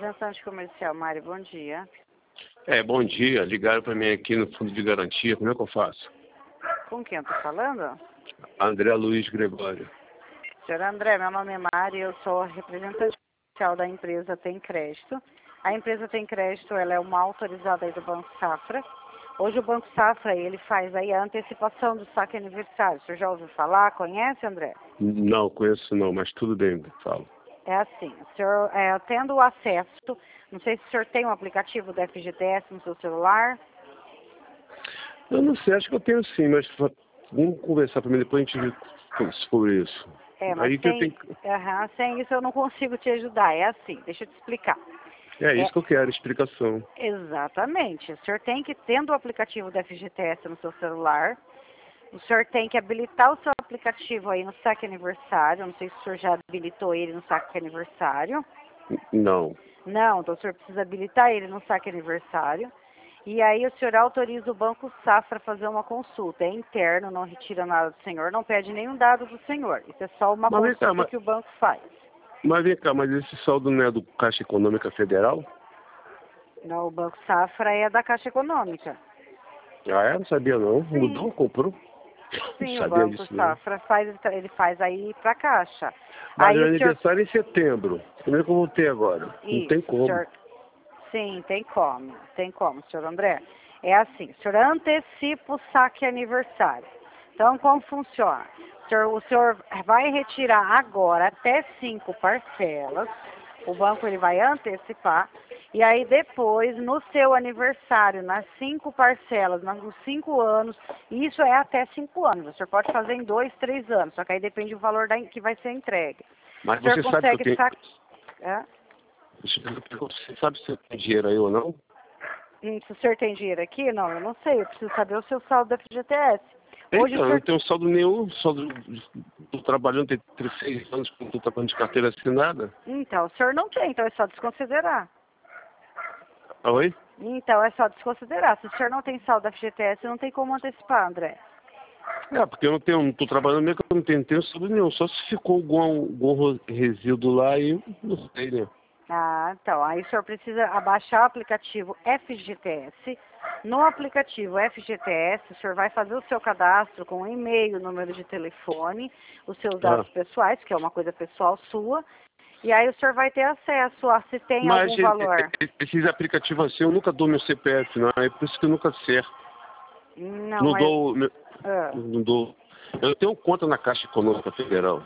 Representante comercial, Mari, bom dia. Bom dia. Ligaram para mim aqui no Fundo de Garantia. Como é que eu faço? Com quem eu estou falando? André Luiz Gregório. Senhor André, meu nome é Mari, eu sou representante comercial da empresa Tem Crédito. A empresa Tem Crédito, ela é uma autorizada aí do Banco Safra. Hoje o Banco Safra, ele faz aí a antecipação do saque aniversário. O senhor já ouviu falar? Conhece, André? Não, conheço não, mas tudo bem, falo. É assim, o senhor, tendo acesso, não sei se o senhor tem um aplicativo do FGTS no seu celular. Eu não sei, acho que eu tenho sim, mas vamos conversar primeiro, depois a gente vê sobre isso. Mas Aí que eu tenho... sem isso eu não consigo te ajudar. É assim, deixa eu te explicar. É isso que eu quero, explicação. Exatamente. O senhor tem que, tendo o aplicativo do FGTS no seu celular, o senhor tem que habilitar o seu aplicativo aí no saque aniversário. Não sei se o senhor já habilitou ele no saque aniversário. Não. Não, então o senhor precisa habilitar ele no saque aniversário. E aí o senhor autoriza o Banco Safra a fazer uma consulta. É interno, não retira nada do senhor, não pede nenhum dado do senhor. Isso é só uma consulta que o banco faz. Mas vem cá, mas esse saldo não é do Caixa Econômica Federal? Não, o Banco Safra é da Caixa Econômica. Ah, não sabia não. Sim. Mudou, comprou? Sim, Não o sabia Banco disso não. Safra ele faz aí para a Caixa. Mas Aí meu o senhor... aniversário é em setembro. Como é que eu vou ter agora? Não tem como. Senhor... Sim, tem como, senhor André. É assim, o senhor antecipa o saque aniversário. Então, como funciona? O senhor vai retirar agora até 5 parcelas. O banco ele vai antecipar. E aí depois, no seu aniversário, nas 5 parcelas, nos 5 anos, isso é até 5 anos. O senhor pode fazer em 2, 3 anos, só que aí depende do valor que vai ser entregue. Mas O senhor você sabe que eu tenho... Você sabe se eu tenho dinheiro aí ou não? Se o senhor tem dinheiro aqui? Não, eu não sei. Eu preciso saber o seu saldo da FGTS. Hoje Então, eu não tenho saldo nenhum. Estou trabalhando, tem 6 anos que não estou trabalhando de carteira assinada. Então, o senhor não tem, então é só desconsiderar. Oi? Então, é só desconsiderar. Se o senhor não tem saldo da FGTS, não tem como antecipar, André. Porque eu não estou trabalhando mesmo, que eu não tenho saldo nenhum. Só se ficou algum resíduo lá e eu não sei, né? Então, aí o senhor precisa abaixar o aplicativo FGTS. No aplicativo FGTS, o senhor vai fazer o seu cadastro com e-mail, número de telefone, os seus dados pessoais, que é uma coisa pessoal sua, e aí o senhor vai ter acesso a se tem algum valor. Esses aplicativos assim, eu nunca dou meu CPF, não. É por isso que eu nunca acerto. Não dou. Eu tenho conta na Caixa Econômica Federal.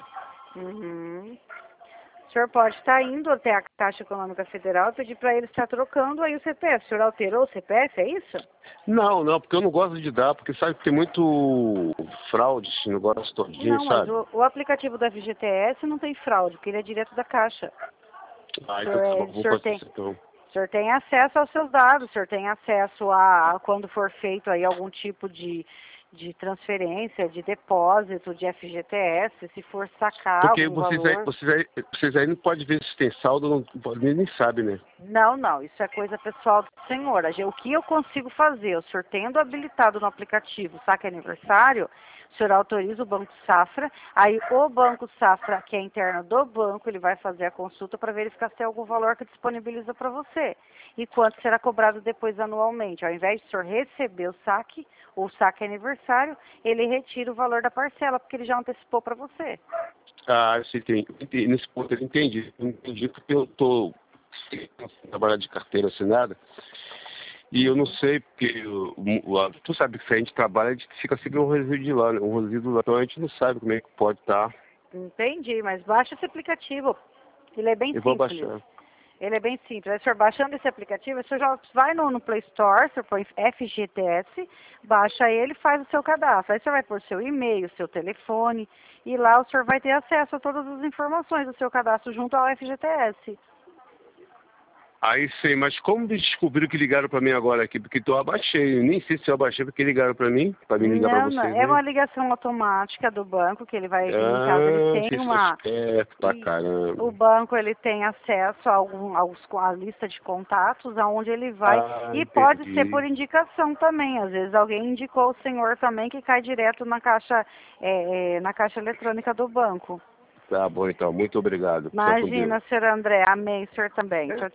O senhor pode estar indo até a Caixa Econômica Federal e pedir para eles estar trocando aí o CPF. O senhor alterou o CPF, é isso? Não, porque eu não gosto de dar, porque sabe que tem muito fraude esse negócio todinho, sabe? Mas o aplicativo da FGTS não tem fraude, porque ele é direto da Caixa. Então vou fazer isso então. O senhor tem acesso aos seus dados, o senhor tem acesso a quando for feito aí algum tipo de transferência, de depósito, de FGTS, se for sacar porque algum valor. Vocês aí não podem ver se tem saldo, nem sabem, né? Não, isso é coisa pessoal do senhor. O que eu consigo fazer? O senhor tendo habilitado no aplicativo Saque Aniversário, o senhor autoriza o Banco Safra, aí o Banco Safra, que é interno do banco, ele vai fazer a consulta para verificar se tem algum valor que disponibiliza para você. E quanto será cobrado depois anualmente. Ao invés de o senhor receber o saque aniversário, ele retira o valor da parcela, porque ele já antecipou para você. Você tem. Nesse ponto eu entendi. Eu entendi porque eu estou trabalhando de carteira assinada. E eu não sei, porque tu sabe que se a gente trabalha, a gente fica sempre um resíduo lá, né? Um resíduo lá. Então a gente não sabe como é que pode estar. Entendi, mas baixa esse aplicativo. Ele é bem simples. Vou baixar. Ele é bem simples. Aí o senhor baixando esse aplicativo, o senhor já vai no Play Store, o senhor põe FGTS, baixa ele e faz o seu cadastro. Aí o senhor vai pôr seu e-mail, seu telefone, e lá o senhor vai ter acesso a todas as informações do seu cadastro junto ao FGTS. Aí sei, mas como descobriram que ligaram para mim agora aqui? Porque eu abaixei, nem sei se eu abaixei porque ligaram para mim ligar para vocês. Não, é uma ligação automática do banco que ele vai, em caso ele tem uma... pra caramba. O banco ele tem acesso a lista de contatos, aonde ele vai, e pode ser por indicação também. Às vezes alguém indicou o senhor também que cai direto na caixa eletrônica do banco. Tá bom, então. Muito obrigado. Imagina, senhor André. Amém, senhor também. Tchau, tchau.